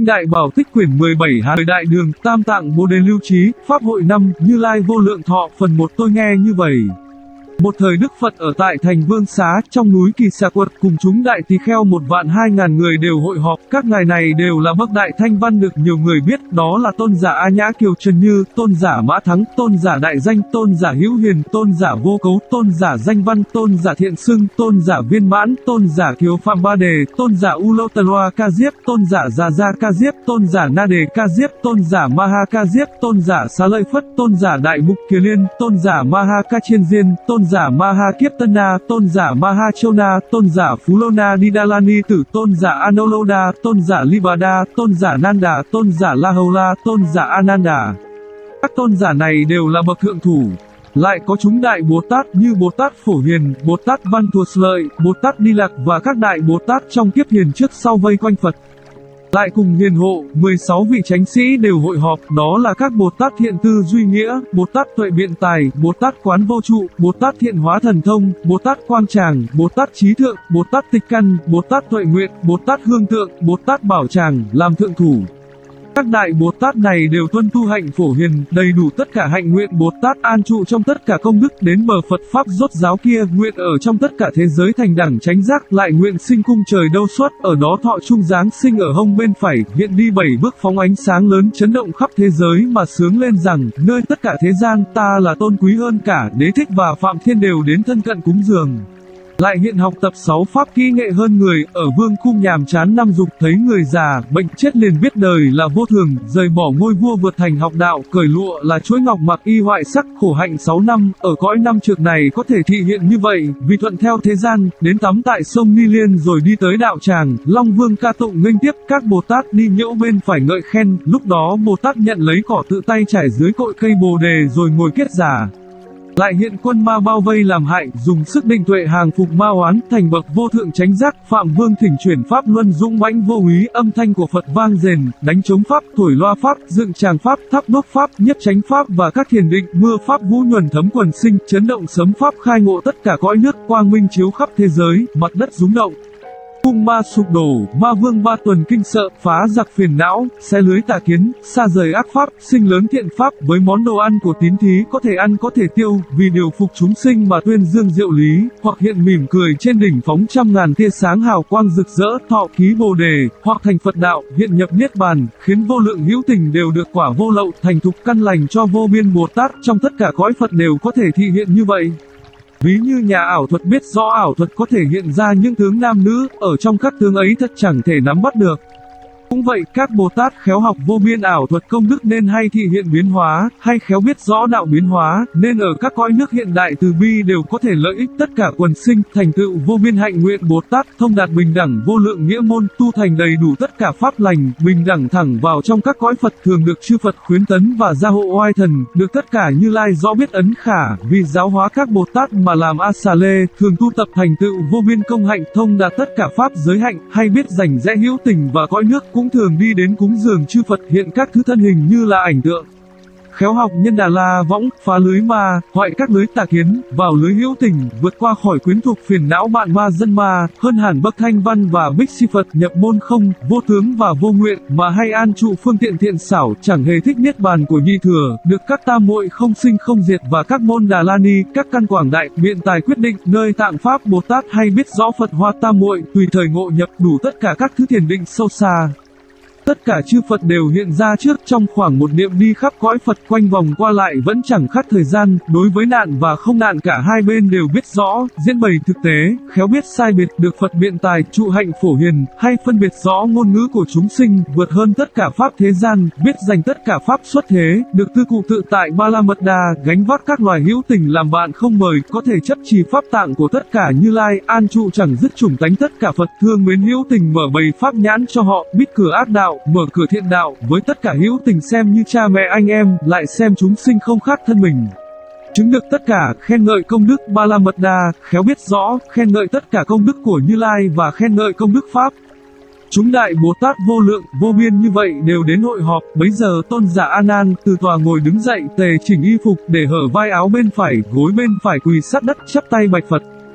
Đại Bảo Tích quyển 17 Hà Nội Đại Đường, Tam Tạng Bồ Đề Lưu Trí, Pháp hội 5, Như Lai Vô Lượng Thọ, phần 1. Tôi nghe như vậy. Một thời Đức Phật ở tại thành Vương Xá, trong núi Kỳ Xà Quật, cùng chúng đại tỳ kheo 1.200.000 người đều hội họp. Các ngài này đều là bậc đại thanh văn được nhiều người biết, đó là tôn giả A Nhã Kiều Trần Như, tôn giả Mã Thắng, tôn giả Đại Danh, tôn giả Hữu Hiền, tôn giả Vô Cấu, tôn giả Danh Văn, tôn giả Thiện Xưng, tôn giả Viên Mãn, tôn giả Kiều Phạm Ba Đề, tôn giả U Lô Tà Loa Ca Diếp, tôn giả Già Gia Ca Diếp, tôn giả Na Đề Ca Diếp, tôn giả Ma Ha Ca Diếp, tôn giả Xá Lợi Phất, tôn giả Đại Mục Kiền Liên, tôn giả Ma Ha Ca Chiên Diên, tôn giả Ma Ha Kiếp Tân Na, tôn giả Ma Ha Châu Na, tôn giả Phú Lô Na Didalani Tử, tôn giả Anoloda, tôn giả Libada, tôn giả Nanda, tôn giả La Hầu La, tôn giả Ananda. Các tôn giả này đều là bậc thượng thủ. Lại có chúng đại Bồ Tát như Bồ Tát Phổ Hiền, Bồ Tát Văn Thù Lợi, Bồ Tát Đi Lạc và các đại Bồ Tát trong kiếp hiền trước sau vây quanh Phật. Lại cùng hiền hộ, 16 vị chánh sĩ đều hội họp, đó là các Bồ Tát Thiện Tư Duy Nghĩa, Bồ Tát Tuệ Biện Tài, Bồ Tát Quán Vô Trụ, Bồ Tát Thiện Hóa Thần Thông, Bồ Tát Quang Tràng, Bồ Tát Trí Thượng, Bồ Tát Tịch Căn, Bồ Tát Tuệ Nguyện, Bồ Tát Hương Tượng, Bồ Tát Bảo Tràng, làm thượng thủ. Các đại Bồ Tát này đều tuân tu hạnh phổ hiền, đầy đủ tất cả hạnh nguyện Bồ Tát an trụ trong tất cả công đức đến bờ Phật Pháp rốt giáo kia, nguyện ở trong tất cả thế giới thành đẳng chánh giác, lại nguyện sinh cung trời đâu xuất, ở đó thọ trung giáng sinh ở hông bên phải, hiện đi 7 bước phóng ánh sáng lớn chấn động khắp thế giới mà sướng lên rằng, nơi tất cả thế gian ta là tôn quý hơn cả, Đế Thích và Phạm Thiên đều đến thân cận cúng dường. Lại hiện học tập 6 pháp kỹ nghệ hơn người, ở vương cung nhàm chán năm dục, thấy người già, bệnh chết liền biết đời là vô thường, rời bỏ ngôi vua vượt thành học đạo, cởi lụa là chuỗi ngọc mặc y hoại sắc, khổ hạnh 6 năm, ở cõi năm trược này có thể thị hiện như vậy, vì thuận theo thế gian, đến tắm tại sông Ni Liên rồi đi tới đạo tràng, Long Vương ca tụng nghênh tiếp, các Bồ Tát đi nhiễu bên phải ngợi khen, lúc đó Bồ Tát nhận lấy cỏ tự tay trải dưới cội cây Bồ Đề rồi ngồi kết giả. Lại hiện quân ma bao vây làm hại, dùng sức định tuệ hàng phục ma oán, thành bậc vô thượng chánh giác, Phạm Vương thỉnh chuyển pháp luân dũng mãnh vô úy, âm thanh của Phật vang rền, đánh trống pháp, thổi loa pháp, dựng tràng pháp, thắp đốt pháp, nhất chánh pháp và các thiền định, mưa pháp vũ nhuần thấm quần sinh, chấn động sấm pháp khai ngộ tất cả cõi nước, quang minh chiếu khắp thế giới, mặt đất rúng động. Cung ma sụp đổ, ma vương 3 tuần kinh sợ, phá giặc phiền não, xé lưới tà kiến, xa rời ác pháp, sinh lớn thiện pháp, với món đồ ăn của tín thí có thể ăn có thể tiêu, vì điều phục chúng sinh mà tuyên dương diệu lý, hoặc hiện mỉm cười trên đỉnh phóng trăm ngàn tia sáng hào quang rực rỡ, thọ ký Bồ Đề, hoặc thành Phật đạo, hiện nhập niết bàn, khiến vô lượng hữu tình đều được quả vô lậu, thành thục căn lành cho vô biên Bồ Tát, trong tất cả cõi Phật đều có thể thị hiện như vậy. Ví như nhà ảo thuật biết rõ ảo thuật có thể hiện ra những tướng nam nữ, ở trong các tướng ấy thật chẳng thể nắm bắt được. Cũng vậy, các Bồ Tát khéo học vô biên ảo thuật công đức nên hay thị hiện biến hóa, hay khéo biết rõ đạo biến hóa, nên ở các cõi nước hiện đại từ bi đều có thể lợi ích tất cả quần sinh, thành tựu vô biên hạnh nguyện Bồ Tát, thông đạt bình đẳng vô lượng nghĩa môn, tu thành đầy đủ tất cả pháp lành, bình đẳng thẳng vào trong các cõi Phật, thường được chư Phật khuyến tấn và gia hộ oai thần, được tất cả Như Lai rõ biết ấn khả, vì giáo hóa các Bồ Tát mà làm A Xà Lê, thường tu tập thành tựu vô biên công hạnh, thông đạt tất cả pháp giới hạnh, hay biết rành rẽ hữu tình và cõi nước, cũng thường đi đến cúng dường chư Phật, hiện các thứ thân hình như là ảnh tượng. Khéo học nhân Đà La võng, phá lưới ma, hoại các lưới tà kiến, vào lưới hữu tình, vượt qua khỏi quyến thuộc phiền não bạn ma dân ma, hơn hẳn bậc thanh văn và bích si Phật, nhập môn không, vô tướng và vô nguyện, mà hay an trụ phương tiện thiện xảo, chẳng hề thích niết bàn của nhị thừa, được các tam muội không sinh không diệt và các môn Đà La Ni, các căn quảng đại, biện tài quyết định, nơi tạng pháp Bồ Tát hay biết rõ Phật hoa tam muội, tùy thời ngộ nhập đủ tất cả các thứ thiền định sâu xa. Tất cả chư Phật đều hiện ra trước trong khoảng một niệm đi khắp cõi Phật quanh vòng qua lại vẫn chẳng khắc thời gian, đối với nạn và không nạn cả hai bên đều biết rõ, diễn bày thực tế, khéo biết sai biệt, được Phật biện tài, trụ hạnh phổ hiền, hay phân biệt rõ ngôn ngữ của chúng sinh, vượt hơn tất cả pháp thế gian, biết dành tất cả pháp xuất thế, được tư cụ tự tại Ba La Mật Đa, gánh vác các loài hữu tình làm bạn không mời, có thể chấp trì pháp tạng của tất cả Như Lai, an trụ chẳng dứt chủng tánh tất cả Phật, thương mến hữu tình mở bày pháp nhãn cho họ, biết cửa ác đạo, mở cửa thiện đạo, với tất cả hữu tình xem như cha mẹ anh em, lại xem chúng sinh không khác thân mình. Chứng được tất cả, khen ngợi công đức Ba La Mật Đa, khéo biết rõ, khen ngợi tất cả công đức của Như Lai và khen ngợi công đức Pháp. Chúng đại Bồ Tát vô lượng, vô biên như vậy đều đến hội họp, bấy giờ tôn giả A Nan từ tòa ngồi đứng dậy, tề chỉnh y phục, để hở vai áo bên phải, gối bên phải quỳ sát đất, chắp tay bạch Phật.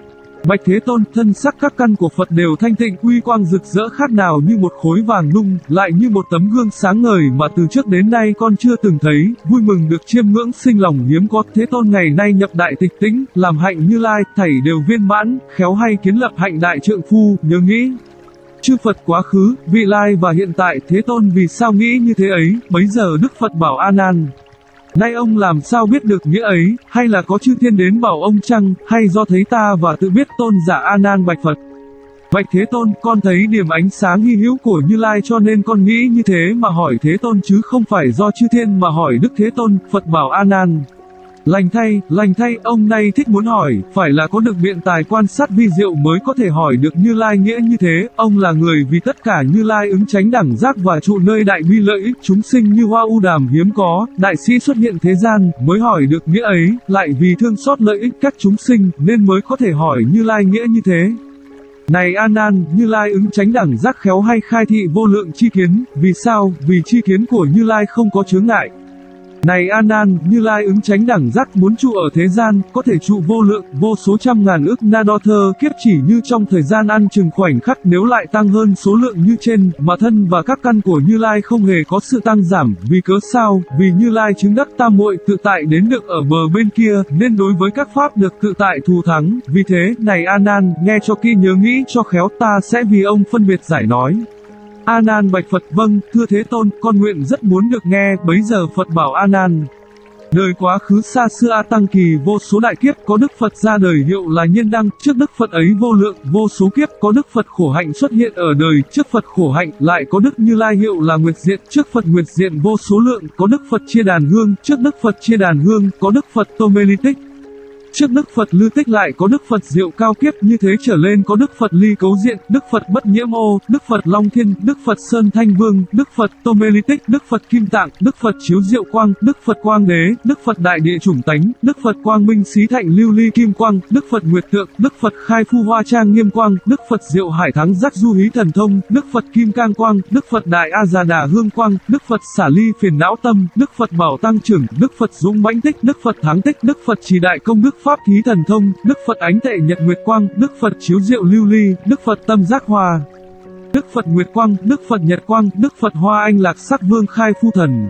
Bạch Thế Tôn, thân sắc các căn của Phật đều thanh tịnh, uy quang rực rỡ khác nào như một khối vàng nung, lại như một tấm gương sáng ngời mà từ trước đến nay con chưa từng thấy, vui mừng được chiêm ngưỡng sinh lòng hiếm có. Thế Tôn ngày nay nhập đại tịch tĩnh, làm hạnh Như Lai, thảy đều viên mãn, khéo hay kiến lập hạnh đại trượng phu, nhớ nghĩ. Chư Phật quá khứ, vị lai và hiện tại, Thế Tôn vì sao nghĩ như thế ấy? Bấy giờ Đức Phật bảo A Nan: nay ông làm sao biết được nghĩa ấy, hay là có chư thiên đến bảo ông chăng, hay do thấy ta và tự biết? Tôn giả A Nan bạch Phật: bạch Thế Tôn, con thấy điểm ánh sáng hy hữu của Như Lai cho nên con nghĩ như thế mà hỏi Thế Tôn, chứ không phải do chư thiên mà hỏi Đức Thế Tôn. Phật bảo A Nan: lành thay, ông nay thích muốn hỏi, phải là có được biện tài quan sát vi diệu mới có thể hỏi được Như Lai nghĩa như thế. Ông là người vì tất cả Như Lai ứng chánh đẳng giác và trụ nơi đại bi lợi ích chúng sinh như hoa u đàm hiếm có, đại sĩ xuất hiện thế gian, mới hỏi được nghĩa ấy, lại vì thương xót lợi ích các chúng sinh, nên mới có thể hỏi Như Lai nghĩa như thế. Này A Nan, Như Lai ứng chánh đẳng giác khéo hay khai thị vô lượng chi kiến, vì sao? Vì chi kiến của Như Lai không có chướng ngại. Này A Nan, Như Lai ứng chánh đẳng giác muốn trụ ở thế gian, có thể trụ vô lượng, vô số trăm ngàn ức na đo thơ kiếp chỉ như trong thời gian ăn chừng khoảnh khắc, nếu lại tăng hơn số lượng như trên, mà thân và các căn của Như Lai không hề có sự tăng giảm, vì cớ sao? Vì Như Lai chứng đắc tam muội tự tại đến được ở bờ bên kia, nên đối với các pháp được tự tại thù thắng. Vì thế, này A Nan, nghe cho kỹ nhớ nghĩ cho khéo, ta sẽ vì ông phân biệt giải nói. A Nan bạch Phật: vâng, thưa Thế Tôn, con nguyện rất muốn được nghe. Bấy giờ Phật bảo A Nan: đời quá khứ xa xưa A Tăng kỳ vô số đại kiếp, có Đức Phật ra đời hiệu là Nhiên Đăng, trước Đức Phật ấy vô lượng, vô số kiếp, có Đức Phật khổ hạnh xuất hiện ở đời, trước Phật khổ hạnh, lại có Đức Như Lai hiệu là Nguyệt Diện, trước Phật Nguyệt Diện vô số lượng, có Đức Phật Chia Đàn Hương, trước Đức Phật Chia Đàn Hương, có Đức Phật Tô Mê Ly Tích. Trước Đức Phật Lư Tích lại có Đức Phật Diệu Cao Kiếp, như thế trở lên có Đức Phật Ly Cấu Diện, Đức Phật Bất Nhiễm Ô, Đức Phật Long Thiên, Đức Phật Sơn Thanh Vương, Đức Phật Tô Mê Ly Tích, Đức Phật Kim Tạng, Đức Phật Chiếu Diệu Quang, Đức Phật Quang Đế, Đức Phật Đại Địa Chủng Tánh, Đức Phật Quang Minh Xí Thạnh Lưu Ly Kim Quang, Đức Phật Nguyệt Tượng, Đức Phật Khai Phu Hoa Trang Nghiêm Quang, Đức Phật Diệu Hải Thắng Giác Du Hí Thần Thông, Đức Phật Kim Cang Quang, Đức Phật Đại A Già Đà Hương Quang, Đức Phật Xả Ly Phiền Não Tâm, Đức Phật Bảo Tăng Trưởng, Đức Phật Dũng Mãnh Tích, Đức Phật Thắng Tích, Đức Phật Trì Đại Công Đức Pháp Thí Thần Thông, Đức Phật Ánh Tệ Nhật Nguyệt Quang, Đức Phật Chiếu Diệu Lưu Ly, Đức Phật Tâm Giác Hòa, Đức Phật Nguyệt Quang, Đức Phật Nhật Quang, Đức Phật Hoa Anh Lạc Sắc Vương Khai Phu Thần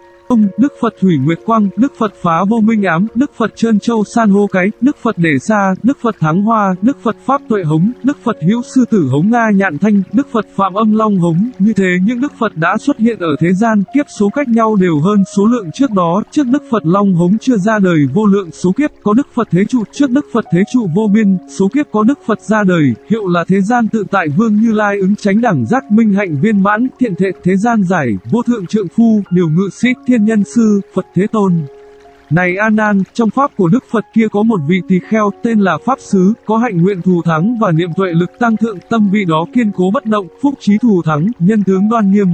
Đức Phật Thủy Nguyệt Quang, Đức Phật Phá Vô Minh Ám, Đức Phật Trơn Châu San Hô Cái, Đức Phật Để Sa, Đức Phật Thắng Hoa, Đức Phật Pháp Tuệ Hống, Đức Phật Hữu Sư Tử Hống Nga Nhạn Thanh, Đức Phật Phạm Âm Long Hống. Như thế những Đức Phật đã xuất hiện ở thế gian, kiếp số cách nhau đều hơn số lượng trước đó. Trước Đức Phật Long Hống chưa ra đời vô lượng số kiếp, có Đức Phật Thế Trụ, trước Đức Phật Thế Trụ vô biên số kiếp có Đức Phật ra đời, hiệu là thế gian tự tại vương Như Lai ứng chánh đẳng giác minh hạnh viên mãn, thiện thệ thế gian giải, vô thượng trượng phu, điều ngự sĩ, thiên nhân sư, Phật Thế Tôn. Này A Nan, trong pháp của Đức Phật kia có một vị tỳ kheo tên là Pháp Sứ, có hạnh nguyện thù thắng và niệm tuệ lực tăng thượng, tâm vị đó kiên cố bất động, phúc trí thù thắng, nhân tướng đoan nghiêm.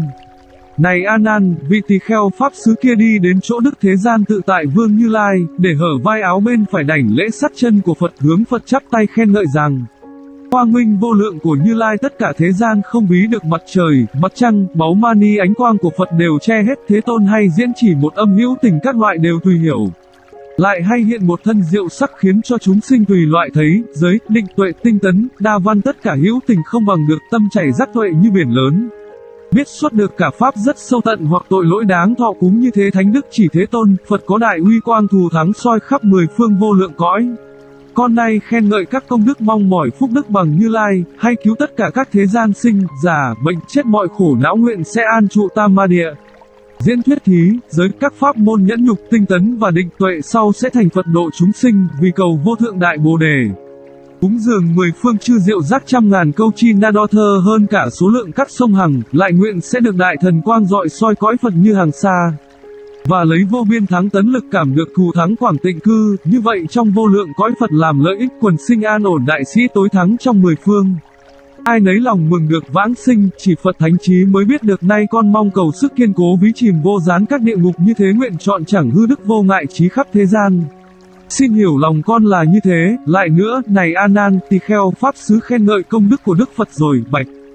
Này A Nan, vị tỳ kheo Pháp Sứ kia đi đến chỗ Đức Thế Gian tự tại vương Như Lai, để hở vai áo bên phải đảnh lễ sát chân của Phật, hướng Phật chắp tay khen ngợi rằng: quang minh vô lượng của Như Lai tất cả thế gian không ví được, mặt trời, mặt trăng, báu mani ánh quang của Phật đều che hết. Thế Tôn hay diễn chỉ một âm hữu tình các loại đều tùy hiểu. Lại hay hiện một thân diệu sắc khiến cho chúng sinh tùy loại thấy, giới, định, tuệ, tinh tấn, đa văn tất cả hữu tình không bằng được, tâm chảy giác tuệ như biển lớn. Biết xuất được cả pháp rất sâu tận hoặc tội lỗi đáng thọ cúng như thế thánh đức chỉ Thế Tôn, Phật có đại uy quang thù thắng soi khắp mười phương vô lượng cõi. Con nay khen ngợi các công đức mong mỏi phúc đức bằng Như Lai, hay cứu tất cả các thế gian sinh, già, bệnh, chết mọi khổ não nguyện sẽ an trụ tam ma địa. Diễn thuyết thí, giới các pháp môn nhẫn nhục, tinh tấn và định tuệ sau sẽ thành Phật độ chúng sinh, vì cầu vô thượng đại Bồ đề. Cúng dường mười phương chư diệu giác trăm ngàn câu chi na đo thơ hơn cả số lượng các sông hằng, lại nguyện sẽ được đại thần quang rọi soi cõi Phật như hàng xa. Và lấy vô biên thắng tấn lực cảm được thù thắng quảng tịnh cư, như vậy trong vô lượng cõi Phật làm lợi ích quần sinh an ổn đại sĩ tối thắng trong mười phương. Ai nấy lòng mừng được vãng sinh, chỉ Phật thánh trí mới biết được. Nay con mong cầu sức kiên cố ví chìm vô gián các địa ngục như thế, nguyện chọn chẳng hư đức vô ngại trí khắp thế gian. Xin hiểu lòng con là như thế. Lại nữa, này A Nan, tỳ kheo Pháp Sứ khen ngợi công đức của Đức Phật rồi, bạch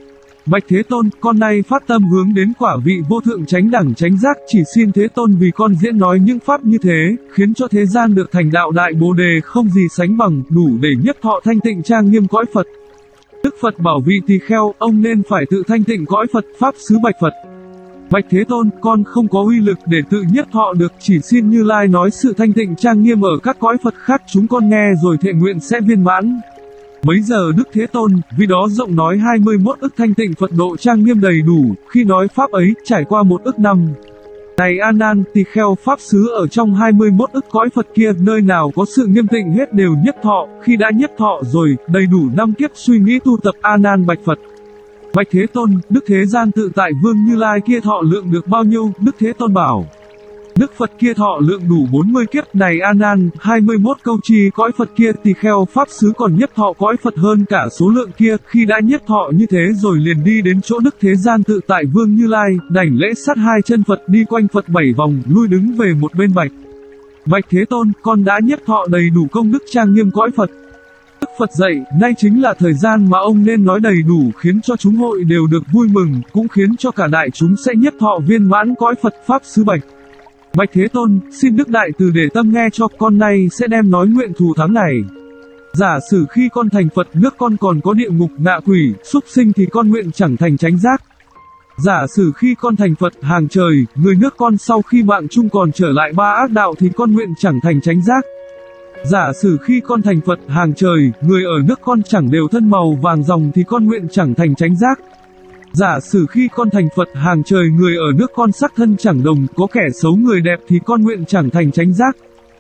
Bạch Thế Tôn, con nay phát tâm hướng đến quả vị vô thượng chánh đẳng chánh giác, chỉ xin Thế Tôn vì con diễn nói những pháp như thế, khiến cho thế gian được thành đạo đại Bồ đề không gì sánh bằng, đủ để nhất thọ thanh tịnh trang nghiêm cõi Phật. Đức Phật bảo vị tỳ kheo, ông nên phải tự thanh tịnh cõi Phật, pháp xứ bạch Phật. Bạch Thế Tôn, con không có uy lực để tự nhất thọ được, chỉ xin Như Lai nói sự thanh tịnh trang nghiêm ở các cõi Phật khác chúng con nghe rồi thệ nguyện sẽ viên mãn. Bấy giờ Đức Thế Tôn, vì đó rộng nói 21 ức thanh tịnh Phật độ trang nghiêm đầy đủ, khi nói pháp ấy, trải qua 1 ức năm. Này A Nan, tỳ kheo pháp xứ ở trong 21 ức cõi Phật kia, nơi nào có sự nghiêm tịnh hết đều nhất thọ, khi đã nhất thọ rồi, đầy đủ 5 kiếp suy nghĩ tu tập. A Nan bạch Phật. Bạch Thế Tôn, Đức Thế Gian Tự Tại Vương Như Lai kia thọ lượng được bao nhiêu? Đức Thế Tôn bảo. Đức Phật kia thọ lượng đủ 40 kiếp. Này A Nan, 21 câu chi cõi Phật kia, tỳ kheo pháp xứ còn nhất thọ cõi Phật hơn cả số lượng kia, khi đã nhất thọ như thế rồi liền đi đến chỗ Đức Thế Gian Tự Tại Vương Như Lai, đảnh lễ sát 2 chân Phật, đi quanh Phật 7 vòng, lui đứng về một bên bạch. Bạch Thế Tôn, con đã nhất thọ đầy đủ công đức trang nghiêm cõi Phật. Đức Phật dạy, nay chính là thời gian mà ông nên nói đầy đủ, khiến cho chúng hội đều được vui mừng, cũng khiến cho cả đại chúng sẽ nhất thọ viên mãn cõi Phật pháp xứ bạch. Bạch Thế Tôn, xin Đức Đại Từ để tâm nghe cho, con nay sẽ đem nói nguyện thù thắng này. Giả sử khi con thành Phật, nước con còn có địa ngục, ngạ quỷ, súc sinh thì con nguyện chẳng thành chánh giác. Giả sử khi con thành Phật, hàng trời, người nước con sau khi mạng chung còn trở lại 3 ác đạo thì con nguyện chẳng thành chánh giác. Giả sử khi con thành Phật, hàng trời, người ở nước con chẳng đều thân màu vàng ròng thì con nguyện chẳng thành chánh giác. Giả sử khi con thành Phật, hàng trời, người ở nước con sắc thân chẳng đồng, có kẻ xấu người đẹp thì con nguyện chẳng thành chánh giác.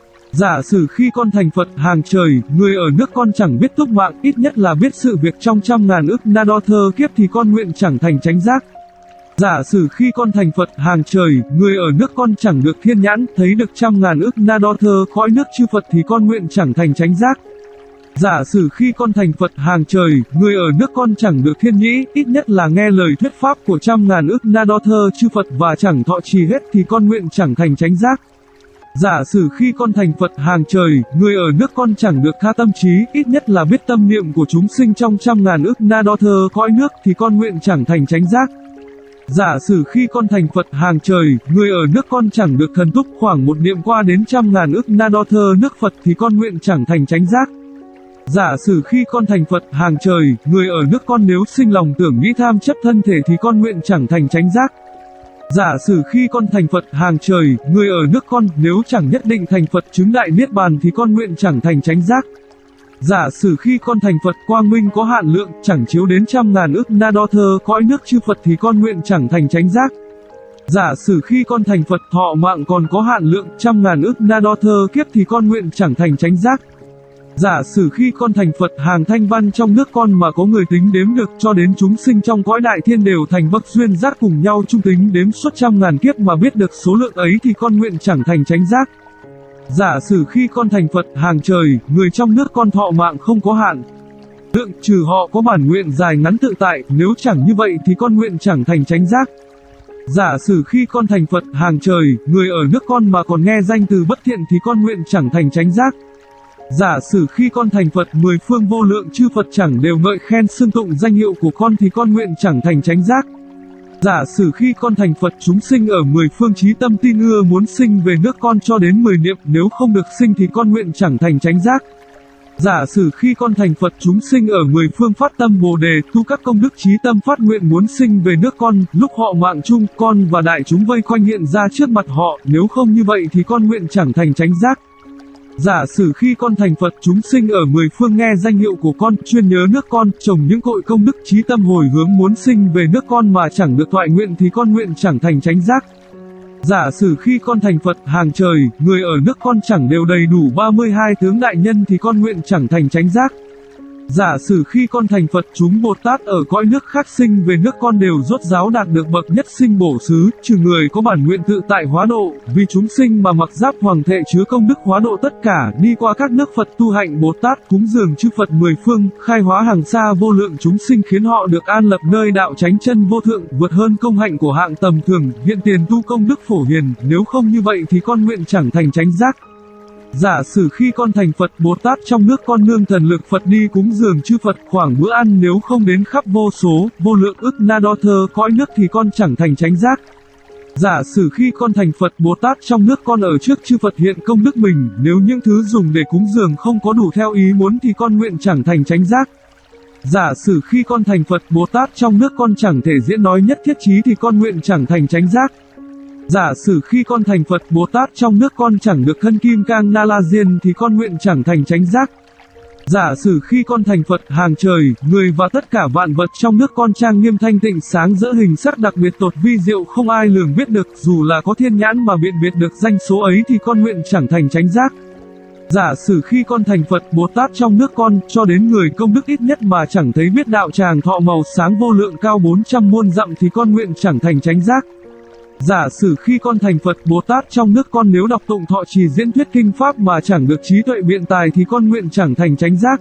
Giả sử khi con thành Phật, hàng trời, người ở nước con chẳng biết túc mạng, ít nhất là biết sự việc trong 100.000 ức na đo thơ kiếp thì con nguyện chẳng thành chánh giác. Giả sử khi con thành Phật, hàng trời, người ở nước con chẳng được thiên nhãn, thấy được 100.000 ức na đo thơ cõi nước chư Phật thì con nguyện chẳng thành chánh giác. Giả sử khi con thành Phật, hàng trời, người ở nước con chẳng được thiên nhĩ, ít nhất là nghe lời thuyết pháp của 100.000 ức na đo thơ chư Phật và chẳng thọ trì hết thì con nguyện chẳng thành chánh giác. Giả sử khi con thành Phật, hàng trời, người ở nước con chẳng được tha tâm trí, ít nhất là biết tâm niệm của chúng sinh trong 100.000 ức na đo thơ cõi nước thì con nguyện chẳng thành chánh giác. Giả sử khi con thành Phật, hàng trời, người ở nước con chẳng được thần túc khoảng một niệm qua đến 100.000 ức na đo thơ nước Phật thì con nguyện chẳng thành chánh giác. Giả sử khi con thành Phật, hàng trời, người ở nước con nếu sinh lòng tưởng nghĩ tham chấp thân thể thì con nguyện chẳng thành chánh giác. Giả sử khi con thành Phật, hàng trời, người ở nước con nếu chẳng nhất định thành Phật chứng đại niết bàn thì con nguyện chẳng thành chánh giác. Giả sử khi con thành Phật, quang minh có hạn lượng, chẳng chiếu đến 100.000 ức na đo thơ cõi nước chư Phật thì con nguyện chẳng thành chánh giác. Giả sử khi con thành Phật, thọ mạng còn có hạn lượng, 100.000 ức na đo thơ kiếp thì con nguyện chẳng thành chánh giác. Giả sử khi con thành Phật, hàng thanh văn trong nước con mà có người tính đếm được cho đến chúng sinh trong cõi đại thiên đều thành bậc duyên giác cùng nhau trung tính đếm suốt 100.000 kiếp mà biết được số lượng ấy thì con nguyện chẳng thành chánh giác. Giả sử khi con thành Phật, hàng trời, người trong nước con thọ mạng không có hạn lượng, trừ họ có bản nguyện dài ngắn tự tại, nếu chẳng như vậy thì con nguyện chẳng thành chánh giác. Giả sử khi con thành Phật, hàng trời, người ở nước con mà còn nghe danh từ bất thiện thì con nguyện chẳng thành chánh giác. Giả sử khi con thành Phật, 10 phương vô lượng chư Phật chẳng đều ngợi khen xưng tụng danh hiệu của con thì con nguyện chẳng thành chánh giác. Giả sử khi con thành Phật, chúng sinh ở 10 phương chí tâm tin ưa muốn sinh về nước con cho đến 10 niệm, nếu không được sinh thì con nguyện chẳng thành chánh giác. Giả sử khi con thành Phật, chúng sinh ở 10 phương phát tâm Bồ đề, tu các công đức chí tâm phát nguyện muốn sinh về nước con, lúc họ mạng chung, con và đại chúng vây quanh hiện ra trước mặt họ, nếu không như vậy thì con nguyện chẳng thành chánh giác. Giả sử khi con thành Phật, chúng sinh ở 10 phương nghe danh hiệu của con, chuyên nhớ nước con, trồng những cội công đức chí tâm hồi hướng muốn sinh về nước con mà chẳng được thoại nguyện thì con nguyện chẳng thành chánh giác. Giả sử khi con thành Phật, hàng trời, người ở nước con chẳng đều đầy đủ 32 tướng đại nhân thì con nguyện chẳng thành chánh giác. Giả sử khi con thành Phật, chúng Bồ Tát ở cõi nước khác sinh về nước con đều rốt ráo đạt được bậc nhất sinh bổ xứ, trừ người có bản nguyện tự tại hóa độ, vì chúng sinh mà mặc giáp hoàng thệ chứa công đức hóa độ tất cả, đi qua các nước Phật tu hạnh Bồ Tát, cúng dường chư Phật 10 phương, khai hóa hàng xa vô lượng chúng sinh khiến họ được an lập nơi đạo chánh chân vô thượng, vượt hơn công hạnh của hạng tầm thường, hiện tiền tu công đức phổ hiền, nếu không như vậy thì con nguyện chẳng thành chánh giác. Giả sử khi con thành Phật Bồ Tát trong nước con nương thần lực Phật đi cúng dường chư Phật khoảng bữa ăn nếu không đến khắp vô số, vô lượng ức na đo thơ cõi nước thì con chẳng thành chánh giác. Giả sử khi con thành Phật Bồ Tát trong nước con ở trước chư Phật hiện công đức mình, nếu những thứ dùng để cúng dường không có đủ theo ý muốn thì con nguyện chẳng thành chánh giác. Giả sử khi con thành Phật Bồ Tát trong nước con chẳng thể diễn nói nhất thiết chí thì con nguyện chẳng thành chánh giác. Giả sử khi con thành Phật Bồ Tát trong nước con chẳng được thân kim cang na la diên thì con nguyện chẳng thành chánh giác. Giả sử khi con thành Phật hàng trời, người và tất cả vạn vật trong nước con trang nghiêm thanh tịnh sáng rỡ hình sắc đặc biệt tột vi diệu không ai lường biết được, dù là có thiên nhãn mà biện biệt được danh số ấy thì con nguyện chẳng thành chánh giác. Giả sử khi con thành Phật Bồ Tát trong nước con, cho đến người công đức ít nhất mà chẳng thấy biết đạo tràng thọ màu sáng vô lượng cao 400 muôn dặm thì con nguyện chẳng thành chánh giác. Giả sử khi con thành Phật Bồ Tát trong nước con nếu đọc tụng thọ trì diễn thuyết kinh pháp mà chẳng được trí tuệ biện tài thì con nguyện chẳng thành chánh giác.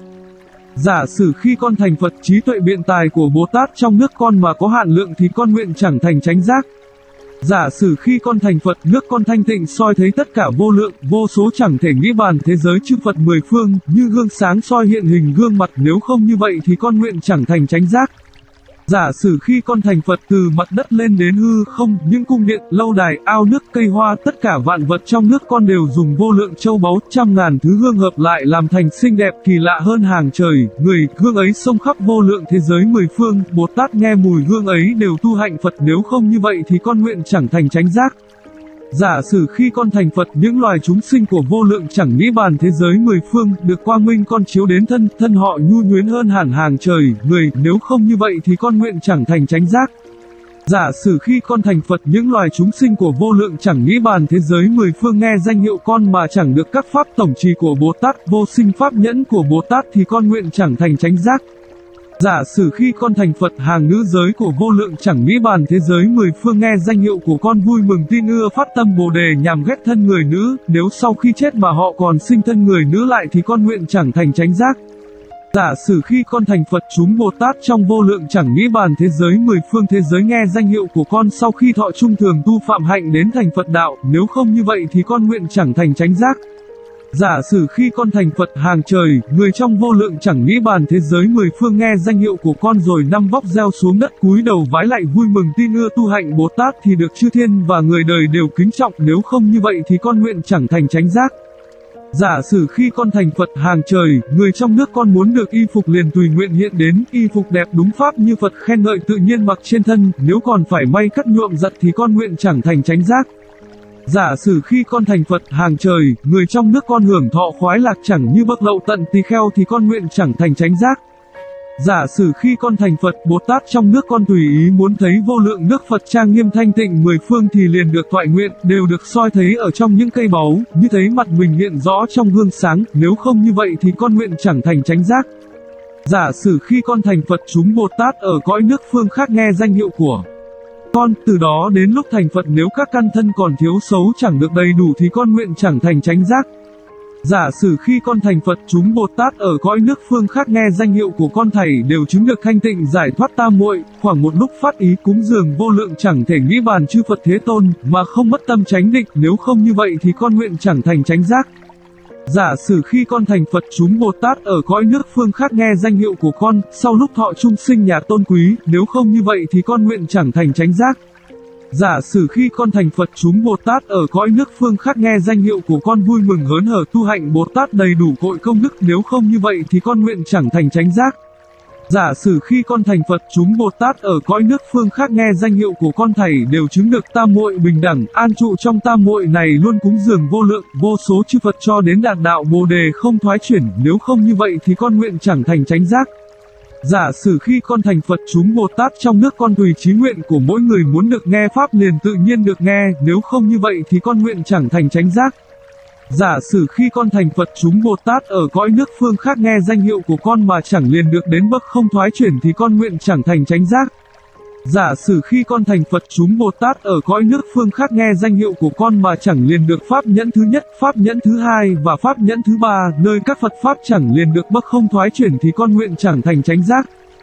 Giả sử khi con thành Phật trí tuệ biện tài của Bồ Tát trong nước con mà có hạn lượng thì con nguyện chẳng thành chánh giác. Giả sử khi con thành Phật nước con thanh tịnh soi thấy tất cả vô lượng, vô số chẳng thể nghĩ bàn thế giới chư Phật mười phương, như gương sáng soi hiện hình gương mặt nếu không như vậy thì con nguyện chẳng thành chánh giác. Giả sử khi con thành Phật từ mặt đất lên đến hư không, những cung điện, lâu đài, ao nước, cây hoa, tất cả vạn vật trong nước con đều dùng vô lượng châu báu, trăm ngàn thứ hương hợp lại làm thành xinh đẹp kỳ lạ hơn hàng trời, người, hương ấy xông khắp vô lượng thế giới mười phương, Bồ Tát nghe mùi hương ấy đều tu hạnh Phật nếu không như vậy thì con nguyện chẳng thành chánh giác. Giả sử khi con thành Phật những loài chúng sinh của vô lượng chẳng nghĩ bàn thế giới mười phương, được quang minh con chiếu đến thân họ nhu nhuyến hơn hẳn hàng trời, người, nếu không như vậy thì con nguyện chẳng thành chánh giác. Giả sử khi con thành Phật những loài chúng sinh của vô lượng chẳng nghĩ bàn thế giới mười phương nghe danh hiệu con mà chẳng được các pháp tổng trì của Bồ Tát, vô sinh pháp nhẫn của Bồ Tát thì con nguyện chẳng thành chánh giác. Giả sử khi con thành Phật hàng nữ giới của vô lượng chẳng nghĩ bàn thế giới mười phương nghe danh hiệu của con vui mừng tin ưa phát tâm Bồ đề nhằm ghét thân người nữ, nếu sau khi chết mà họ còn sinh thân người nữ lại thì con nguyện chẳng thành chánh giác. Giả sử khi con thành Phật chúng Bồ Tát trong vô lượng chẳng nghĩ bàn thế giới mười phương thế giới nghe danh hiệu của con sau khi thọ trung thường tu phạm hạnh đến thành Phật đạo, nếu không như vậy thì con nguyện chẳng thành chánh giác. Giả sử khi con thành Phật hàng trời, người trong vô lượng chẳng nghĩ bàn thế giới mười phương nghe danh hiệu của con rồi năm vóc gieo xuống đất cúi đầu vái lạy vui mừng tin ưa tu hạnh Bồ Tát thì được chư thiên và người đời đều kính trọng, nếu không như vậy thì con nguyện chẳng thành chánh giác. Giả sử khi con thành Phật hàng trời, người trong nước con muốn được y phục liền tùy nguyện hiện đến, y phục đẹp đúng pháp như Phật khen ngợi tự nhiên mặc trên thân, nếu còn phải may cắt nhuộm giặt thì con nguyện chẳng thành chánh giác. Giả sử khi con thành Phật hàng trời, người trong nước con hưởng thọ khoái lạc chẳng như bậc lậu tận tỳ kheo thì con nguyện chẳng thành chánh giác. Giả sử khi con thành Phật Bồ Tát trong nước con tùy ý muốn thấy vô lượng nước Phật trang nghiêm thanh tịnh mười phương thì liền được toại nguyện, đều được soi thấy ở trong những cây báu, như thấy mặt mình hiện rõ trong gương sáng, nếu không như vậy thì con nguyện chẳng thành chánh giác. Giả sử khi con thành Phật chúng Bồ Tát ở cõi nước phương khác nghe danh hiệu của con, từ đó đến lúc thành Phật nếu các căn thân còn thiếu xấu chẳng được đầy đủ thì con nguyện chẳng thành chánh giác. Giả sử khi con thành Phật chúng Bồ Tát ở cõi nước phương khác nghe danh hiệu của con thảy đều chứng được thanh tịnh giải thoát tam muội, khoảng một lúc phát ý cúng dường vô lượng chẳng thể nghĩ bàn chư Phật Thế Tôn mà không mất tâm chánh định, nếu không như vậy thì con nguyện chẳng thành chánh giác. Giả sử khi con thành Phật chúng Bồ Tát ở cõi nước phương khác nghe danh hiệu của con, sau lúc thọ chung sinh nhà tôn quý, nếu không như vậy thì con nguyện chẳng thành chánh giác. Giả sử khi con thành Phật chúng Bồ Tát ở cõi nước phương khác nghe danh hiệu của con vui mừng hớn hở tu hạnh Bồ Tát đầy đủ cội công đức, nếu không như vậy thì con nguyện chẳng thành chánh giác. Giả sử khi con thành Phật chúng Bồ Tát ở cõi nước phương khác nghe danh hiệu của con thảy đều chứng được tam muội bình đẳng, an trụ trong tam muội này luôn cúng dường vô lượng, vô số chư Phật cho đến đạt đạo Bồ đề không thoái chuyển, nếu không như vậy thì con nguyện chẳng thành chánh giác. Giả sử khi con thành Phật chúng Bồ Tát trong nước con tùy chí nguyện của mỗi người muốn được nghe pháp liền tự nhiên được nghe, nếu không như vậy thì con nguyện chẳng thành chánh giác. Giả sử khi con thành Phật chúng Bồ Tát ở cõi nước phương khác nghe danh hiệu của con mà chẳng liền được đến bậc không thoái chuyển thì con nguyện chẳng thành chánh giác. Giả sử khi con thành Phật chúng Bồ Tát ở cõi nước phương khác nghe danh hiệu của con mà chẳng liền được pháp nhẫn thứ nhất, pháp nhẫn thứ hai và pháp nhẫn thứ ba, nơi các Phật pháp chẳng liền được bậc không thoái chuyển thì con nguyện chẳng thành chánh giác.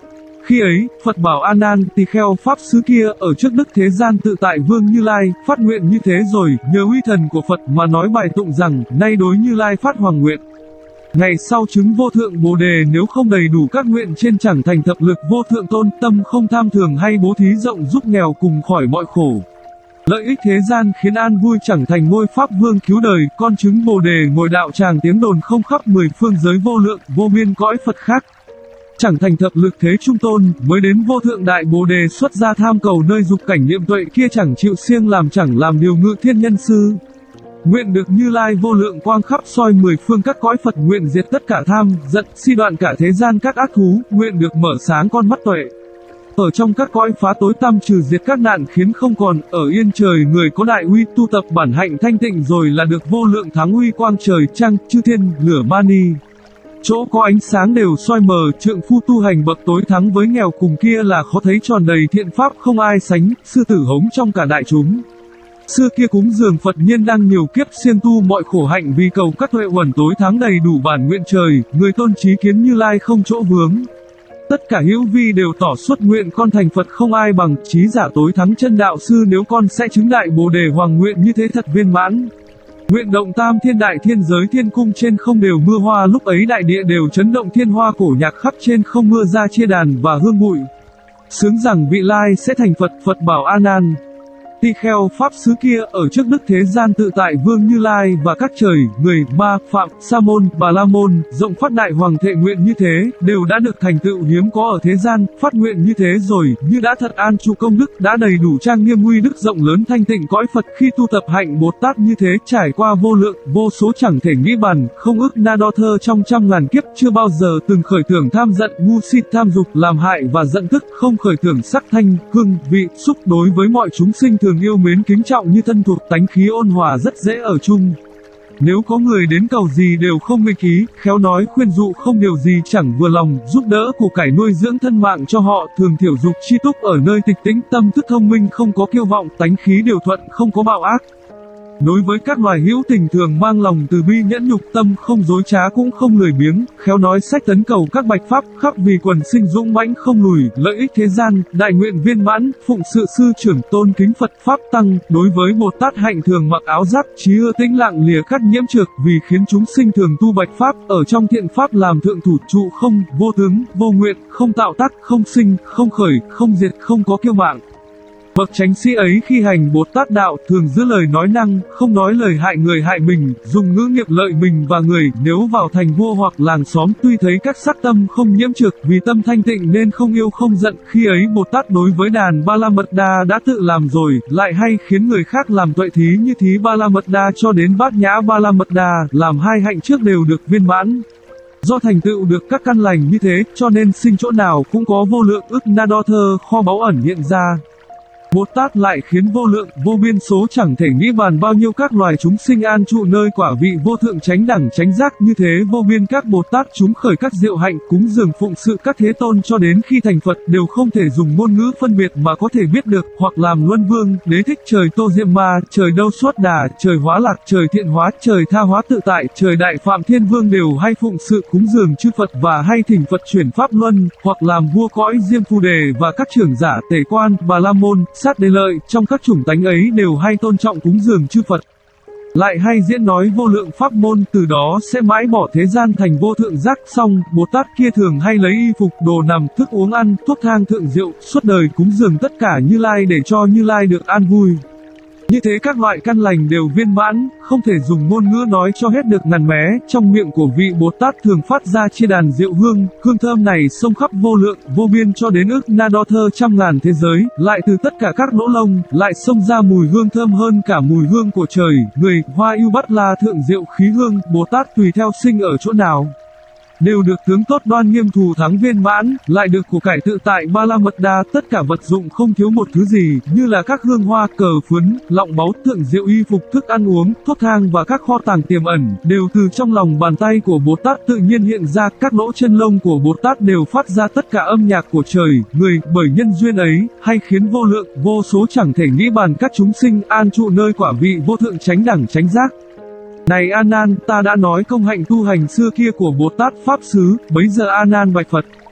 Khi ấy, Phật bảo A Nan, tỳ kheo pháp xứ kia ở trước Đức Thế Gian Tự Tại Vương Như Lai, phát nguyện như thế rồi, nhờ uy thần của Phật mà nói bài tụng rằng, nay đối Như Lai phát hoàng nguyện. Ngày sau chứng vô thượng Bồ Đề, nếu không đầy đủ các nguyện trên chẳng thành thập lực vô thượng tôn, tâm không tham thường hay bố thí rộng giúp nghèo cùng khỏi mọi khổ. Lợi ích thế gian khiến an vui chẳng thành ngôi pháp vương cứu đời, con chứng Bồ Đề ngồi đạo tràng tiếng đồn không khắp mười phương giới vô lượng, vô biên cõi Phật khác. Chẳng thành thập lực thế trung tôn, mới đến vô thượng đại Bồ Đề xuất ra tham cầu nơi dục cảnh niệm tuệ kia chẳng chịu siêng làm chẳng làm điều ngự thiên nhân sư. Nguyện được Như Lai vô lượng quang khắp soi mười phương các cõi Phật, nguyện diệt tất cả tham, giận, si đoạn cả thế gian các ác thú, nguyện được mở sáng con mắt tuệ. Ở trong các cõi phá tối tăm trừ diệt các nạn khiến không còn, ở yên trời người có đại uy tu tập bản hạnh thanh tịnh rồi là được vô lượng thắng uy quang trời trăng, chư thiên, lửa mani. Chỗ có ánh sáng đều soi mờ, trượng phu tu hành bậc tối thắng với nghèo cùng kia là khó thấy tròn đầy thiện pháp không ai sánh, sư tử hống trong cả đại chúng. Xưa kia cúng dường Phật nhiên đang nhiều kiếp siêng tu mọi khổ hạnh vì cầu các huệ uẩn tối thắng đầy đủ bản nguyện trời, người tôn trí kiến Như Lai không chỗ vướng. Tất cả hữu vi đều tỏ xuất nguyện con thành Phật không ai bằng, trí giả tối thắng chân đạo sư nếu con sẽ chứng đại Bồ Đề hoàng nguyện như thế thật viên mãn. Nguyện động tam thiên đại thiên giới thiên cung trên không đều mưa hoa, lúc ấy đại địa đều chấn động thiên hoa cổ nhạc khắp trên không mưa ra chia đàn và hương bụi. Sướng rằng vị lai sẽ thành Phật, Phật bảo A Nan. Tỳ kheo pháp xứ kia ở trước Đức Thế Gian Tự Tại Vương Như Lai và các trời, người, ma, phạm, sa môn, bà la môn, rộng phát đại hoàng thệ nguyện như thế, đều đã được thành tựu hiếm có ở thế gian, phát nguyện như thế rồi, như đã thật an trụ công đức, đã đầy đủ trang nghiêm uy đức rộng lớn thanh tịnh cõi Phật khi tu tập hạnh Bồ Tát như thế, trải qua vô lượng, vô số chẳng thể nghĩ bàn, không ước na đo thơ trong trăm ngàn kiếp, chưa bao giờ từng khởi tưởng tham giận, ngu si, tham dục, làm hại và giận tức, không khởi tưởng sắc thanh, hương, vị, xúc đối với mọi chúng sinh thường yêu mến kính trọng như thân thuộc, tánh khí ôn hòa rất dễ ở chung. Nếu có người đến cầu gì đều không nghịch ý, khéo nói khuyên dụ không điều gì chẳng vừa lòng, giúp đỡ của cải nuôi dưỡng thân mạng cho họ, thường thiểu dục chi túc ở nơi tịch tĩnh, tâm thức thông minh không có kiêu vọng, tánh khí điều thuận không có bạo ác. Đối với các loài hữu tình thường mang lòng từ bi nhẫn nhục, tâm không dối trá cũng không lười biếng, khéo nói sách tấn cầu các bạch pháp, khắp vì quần sinh dũng mãnh không lùi, lợi ích thế gian, đại nguyện viên mãn, phụng sự sư trưởng tôn kính Phật pháp tăng. Đối với Bồ Tát hạnh thường mặc áo giáp, trí ưa tĩnh lặng lìa các nhiễm trược, vì khiến chúng sinh thường tu bạch pháp, ở trong thiện pháp làm thượng thủ trụ không, vô tướng, vô nguyện, không tạo tác, không sinh, không khởi, không diệt, không có kiêu mạn. Bậc chánh sĩ ấy khi hành Bồ Tát đạo thường giữ lời nói năng, không nói lời hại người hại mình, dùng ngữ nghiệp lợi mình và người, nếu vào thành vua hoặc làng xóm tuy thấy các sắc tâm không nhiễm trược vì tâm thanh tịnh nên không yêu không giận, khi ấy Bồ Tát đối với đàn Ba La Mật Đa đã tự làm rồi, lại hay khiến người khác làm tuệ thí như thí Ba La Mật Đa cho đến Bát Nhã Ba La Mật Đa, làm hai hạnh trước đều được viên mãn. Do thành tựu được các căn lành như thế, cho nên sinh chỗ nào cũng có vô lượng ức na đo thơ kho báu ẩn hiện ra. Bồ Tát lại khiến vô lượng, vô biên số chẳng thể nghĩ bàn bao nhiêu các loài chúng sinh an trụ nơi quả vị vô thượng chánh đẳng chánh giác như thế vô biên các Bồ Tát chúng khởi các diệu hạnh cúng dường phụng sự các thế tôn cho đến khi thành Phật đều không thể dùng ngôn ngữ phân biệt mà có thể biết được, hoặc làm luân vương, đế thích trời Tô Diệm Ma, trời Đâu Xuất Đà, trời Hóa Lạc, trời Thiện Hóa, trời Tha Hóa Tự Tại, trời Đại Phạm Thiên Vương đều hay phụng sự cúng dường chư Phật và hay thỉnh Phật chuyển pháp luân, hoặc làm vua cõi Diêm Phù Đề và các trưởng giả Tề Quan, Bà La Môn, Sát Đế Lợi, trong các chủng tánh ấy đều hay tôn trọng cúng dường chư Phật. Lại hay diễn nói vô lượng pháp môn, từ đó sẽ mãi bỏ thế gian thành vô thượng giác. Xong, Bồ Tát kia thường hay lấy y phục, đồ nằm, thức uống ăn, thuốc thang thượng diệu, suốt đời cúng dường tất cả Như Lai để cho Như Lai được an vui. Như thế các loại căn lành đều viên mãn, không thể dùng ngôn ngữ nói cho hết được ngàn mé, trong miệng của vị Bồ Tát thường phát ra chia đàn diệu hương, hương thơm này xông khắp vô lượng, vô biên cho đến ức na đo thơ trăm ngàn thế giới, lại từ tất cả các lỗ lông, lại xông ra mùi hương thơm hơn cả mùi hương của trời, người, hoa yêu bát la thượng diệu khí hương, Bồ Tát tùy theo sinh ở chỗ nào. Đều được tướng tốt đoan nghiêm thù thắng viên mãn, lại được của cải tự tại Ba La Mật Đa, tất cả vật dụng không thiếu một thứ gì, như là các hương hoa, cờ phướn, lọng báu, thượng diệu y phục, thức ăn uống, thuốc thang và các kho tàng tiềm ẩn, đều từ trong lòng bàn tay của Bồ Tát tự nhiên hiện ra, các lỗ chân lông của Bồ Tát đều phát ra tất cả âm nhạc của trời, người, bởi nhân duyên ấy, hay khiến vô lượng, vô số chẳng thể nghĩ bàn các chúng sinh an trụ nơi quả vị vô thượng chánh đẳng chánh giác. Này A Nan, ta đã nói công hạnh tu hành xưa kia của Bồ Tát Pháp xứ, bấy giờ A Nan bạch Phật.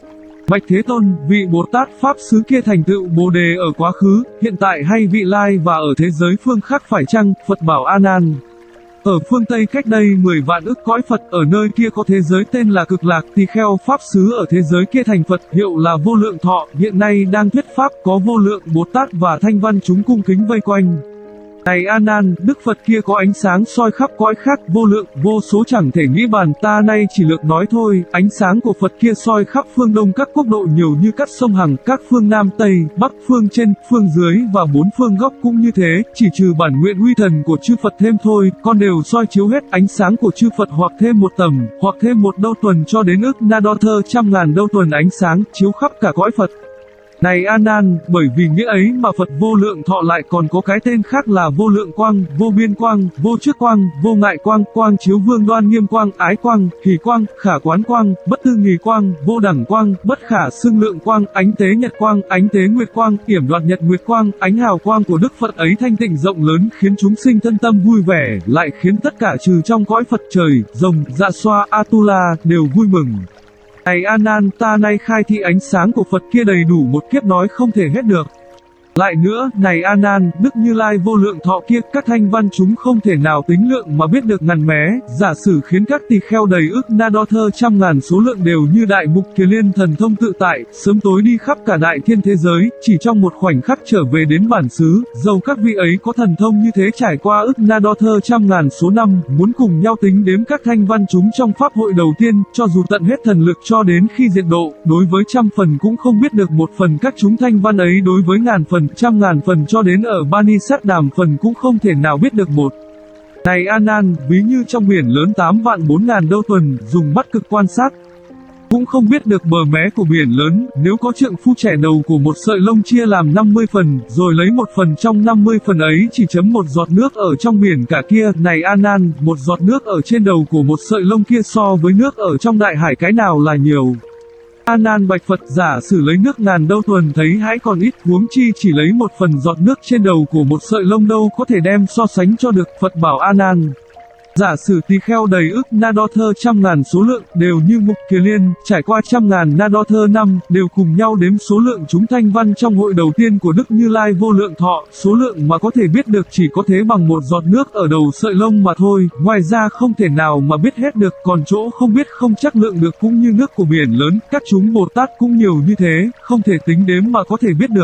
Bạch Thế Tôn, vị Bồ Tát Pháp Sứ kia thành tựu Bồ Đề ở quá khứ, hiện tại hay vị lai và ở thế giới phương khác phải chăng? Phật bảo A Nan. Ở phương Tây cách đây 10 vạn ức cõi Phật, ở nơi kia có thế giới tên là Cực Lạc, Tỳ Kheo Pháp Sứ ở thế giới kia thành Phật, hiệu là Vô Lượng Thọ, hiện nay đang thuyết Pháp, có vô lượng Bồ Tát và thanh văn chúng cung kính vây quanh. Này A Nan, Đức Phật kia có ánh sáng soi khắp cõi khác, vô lượng, vô số chẳng thể nghĩ bàn, ta nay chỉ lược nói thôi. Ánh sáng của Phật kia soi khắp phương Đông các quốc độ nhiều như các sông Hằng, các phương Nam Tây, Bắc, phương trên, phương dưới và bốn phương góc cũng như thế, chỉ trừ bản nguyện uy thần của chư Phật thêm thôi, con đều soi chiếu hết ánh sáng của chư Phật hoặc thêm một tầm, hoặc thêm một đâu tuần cho đến ức na đo thơ trăm ngàn đâu tuần ánh sáng, chiếu khắp cả cõi Phật. Này A Nan, bởi vì nghĩa ấy mà Phật Vô Lượng Thọ lại còn có cái tên khác là Vô Lượng Quang, Vô Biên Quang, Vô Trước Quang, Vô Ngại Quang, Quang Chiếu Vương Đoan Nghiêm Quang, Ái Quang, Hỷ Quang, Khả Quán Quang, Bất Tư Nghì Quang, Vô Đẳng Quang, Bất Khả Xưng Lượng Quang, Ánh Tế Nhật Quang, Ánh Tế Nguyệt Quang, Yểm Đoạt Nhật Nguyệt Quang. Ánh hào quang của Đức Phật ấy thanh tịnh rộng lớn, khiến chúng sinh thân tâm vui vẻ, lại khiến tất cả trừ trong cõi Phật trời, rồng, dạ xoa, Atula đều vui mừng. Này A Nan, ta nay khai thị ánh sáng của Phật kia đầy đủ một kiếp nói không thể hết được. Lại nữa, này A Nan, Đức Như Lai Vô Lượng Thọ kia, các thanh văn chúng không thể nào tính lượng mà biết được ngàn mé, giả sử khiến các tỳ kheo đầy ức na đo thơ trăm ngàn số lượng đều như đại mục kiền liên thần thông tự tại, sớm tối đi khắp cả đại thiên thế giới, chỉ trong một khoảnh khắc trở về đến bản xứ, dầu các vị ấy có thần thông như thế trải qua ức na đo thơ trăm ngàn số năm, muốn cùng nhau tính đếm các thanh văn chúng trong pháp hội đầu tiên, cho dù tận hết thần lực cho đến khi diệt độ, đối với trăm phần cũng không biết được một phần các chúng thanh văn ấy, đối với ngàn phần, trăm ngàn phần cho đến ở Bani Sát Đàm phần cũng không thể nào biết được một. Này A Nan, ví như trong biển lớn 8 vạn 4 ngàn đâu tuần, dùng mắt cực quan sát, cũng không biết được bờ mé của biển lớn, nếu có trượng phu trẻ đầu của một sợi lông chia làm 50 phần, rồi lấy một phần trong 50 phần ấy chỉ chấm một giọt nước ở trong biển cả kia. Này A Nan, một giọt nước ở trên đầu của một sợi lông kia so với nước ở trong đại hải cái nào là nhiều? A Nan bạch Phật, giả sử lấy nước ngàn đâu tuần thấy hãy còn ít, huống chi chỉ lấy một phần giọt nước trên đầu của một sợi lông đâu có thể đem so sánh cho được. Phật bảo A Nan, giả sử tỳ kheo đầy ức na đo thơ trăm ngàn số lượng, đều như mục kiền liên, trải qua trăm ngàn na đo thơ năm, đều cùng nhau đếm số lượng chúng thanh văn trong hội đầu tiên của Đức Như Lai Vô Lượng Thọ, số lượng mà có thể biết được chỉ có thế bằng một giọt nước ở đầu sợi lông mà thôi, ngoài ra không thể nào mà biết hết được, còn chỗ không biết không chắc lượng được cũng như nước của biển lớn, các chúng Bồ Tát cũng nhiều như thế, không thể tính đếm mà có thể biết được.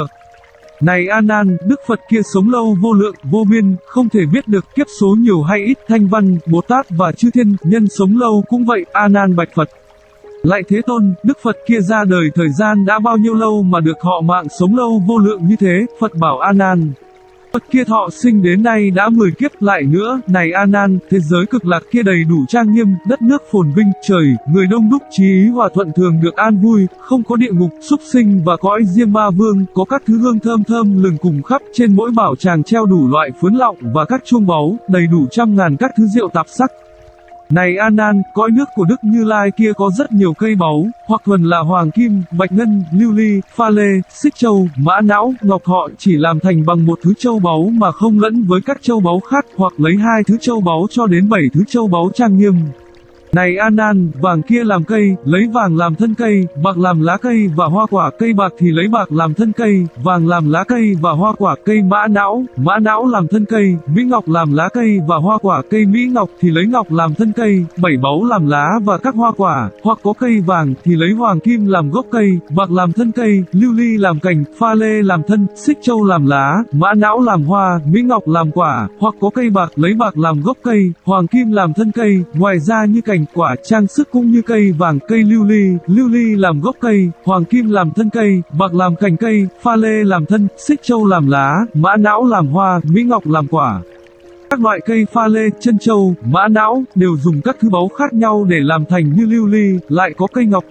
Này A Nan, Đức Phật kia sống lâu vô lượng, vô biên, không thể biết được kiếp số nhiều hay ít, thanh văn, Bồ Tát và chư thiên, nhân sống lâu cũng vậy. A Nan bạch Phật. Lại Thế Tôn, Đức Phật kia ra đời thời gian đã bao nhiêu lâu mà được họ mạng sống lâu vô lượng như thế? Phật bảo A Nan, Phật kia thọ sinh đến nay đã 10 kiếp. Lại nữa, này A Nan, thế giới Cực Lạc kia đầy đủ trang nghiêm, đất nước phồn vinh, trời, người đông đúc, chí ý hòa thuận, thường được an vui, không có địa ngục, súc sinh và cõi Diêm Ma Vương, có các thứ hương thơm thơm lừng cùng khắp, trên mỗi bảo tràng treo đủ loại phướn lọng và các chuông báu, đầy đủ trăm ngàn các thứ rượu tạp sắc. Này A Nan, cõi nước của Đức Như Lai kia có rất nhiều cây báu, hoặc thuần là hoàng kim, bạch ngân, lưu ly, pha lê, xích châu, mã não, ngọc, họ chỉ làm thành bằng một thứ châu báu mà không lẫn với các châu báu khác, hoặc lấy 2 thứ châu báu cho đến 7 thứ châu báu trang nghiêm. Này A Nan, vàng kia làm cây, lấy vàng làm thân cây, bạc làm lá cây và hoa quả, cây bạc thì lấy bạc làm thân cây, vàng làm lá cây và hoa quả, cây mã não làm thân cây, mỹ ngọc làm lá cây và hoa quả, cây mỹ ngọc thì lấy ngọc làm thân cây, 7 báu làm lá và các hoa quả, hoặc có cây vàng thì lấy hoàng kim làm gốc cây, bạc làm thân cây, lưu ly làm cành, pha lê làm thân, xích châu làm lá, mã não làm hoa, mỹ ngọc làm quả, hoặc có cây bạc lấy bạc làm gốc cây, hoàng kim làm thân cây, ngoài ra như cành, quả, trang sức cũng như cây vàng, cây lưu ly làm gốc cây, hoàng kim làm thân cây, bạc làm cành cây, pha lê làm thân, xích châu làm lá, mã não làm hoa, mỹ ngọc làm quả. Các loại cây pha lê, chân châu, mã não đều dùng các thứ báu khác nhau để làm thành như lưu ly, lại có cây ngọc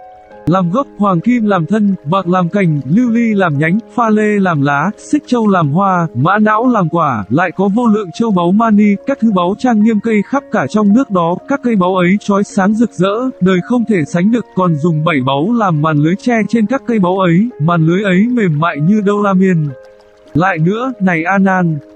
làm gốc, hoàng kim làm thân, bạc làm cành, lưu ly làm nhánh, pha lê làm lá, xích châu làm hoa, mã não làm quả, lại có vô lượng châu báu mani, các thứ báu trang nghiêm cây khắp cả trong nước đó, các cây báu ấy chói sáng rực rỡ, đời không thể sánh được, còn dùng 7 báu làm màn lưới che trên các cây báu ấy, màn lưới ấy mềm mại như đâu la miên. Lại nữa, này A Nan,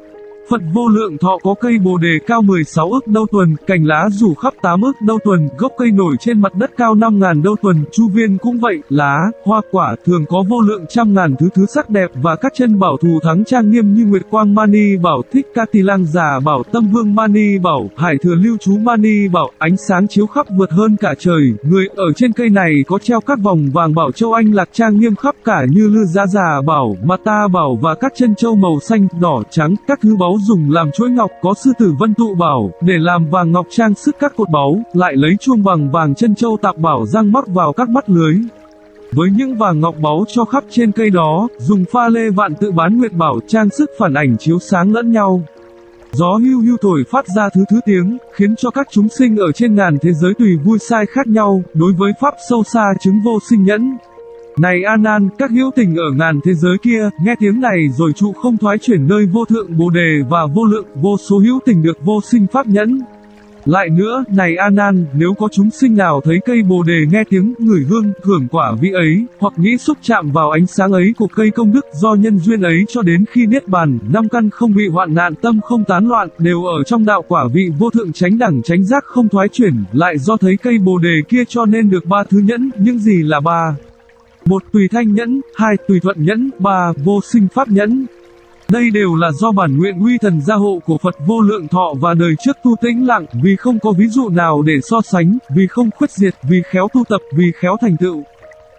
Phật vô lượng thọ có cây bồ đề cao 16 ức đâu tuần, cành lá rủ khắp 8 ức đâu tuần, gốc cây nổi trên mặt đất cao 5.000 đâu tuần, chu viên cũng vậy, lá, hoa quả thường có vô lượng trăm ngàn thứ sắc đẹp và các chân bảo thù thắng trang nghiêm như Nguyệt Quang Mani Bảo, Thích Ca Tỳ Lang Giả Bảo, Tâm Vương Mani Bảo, Hải Thừa Lưu Chú Mani Bảo, ánh sáng chiếu khắp vượt hơn cả trời. Người ở trên cây này có treo các vòng vàng bảo châu anh lạc trang nghiêm khắp cả như Lư Giá Già Bảo, Mata Bảo và các chân châu màu xanh, đỏ, trắng, các thứ báu dùng làm chuỗi ngọc, có Sư Tử Vân Tụ Bảo, để làm vàng ngọc trang sức các cột báu, lại lấy chuông bằng vàng chân châu tạp bảo răng mắc vào các mắt lưới. Với những vàng ngọc báu cho khắp trên cây đó, dùng pha lê vạn tự bán nguyệt bảo trang sức phản ảnh chiếu sáng lẫn nhau. Gió hưu hưu thổi phát ra thứ tiếng, khiến cho các chúng sinh ở trên ngàn thế giới tùy vui sai khác nhau, đối với pháp sâu xa chứng vô sinh nhẫn. Này A Nan, các hữu tình ở ngàn thế giới kia, nghe tiếng này rồi trụ không thoái chuyển nơi vô thượng Bồ đề và vô lượng, vô số hữu tình được vô sinh pháp nhẫn. Lại nữa, này A Nan, nếu có chúng sinh nào thấy cây bồ đề nghe tiếng, ngửi hương, hưởng quả vị ấy, hoặc nghĩ xúc chạm vào ánh sáng ấy của cây công đức do nhân duyên ấy cho đến khi niết bàn, năm căn không bị hoạn nạn, tâm không tán loạn, đều ở trong đạo quả vị vô thượng chánh đẳng chánh giác không thoái chuyển, lại do thấy cây bồ đề kia cho nên được 3 thứ nhẫn, những gì là 3? 1. Tùy thanh nhẫn, 2. Tùy thuận nhẫn, 3. Vô sinh pháp nhẫn. Đây đều là do bản nguyện uy thần gia hộ của Phật vô lượng thọ và đời trước tu tĩnh lặng, vì không có ví dụ nào để so sánh, vì không khuyết diệt, vì khéo tu tập, vì khéo thành tựu.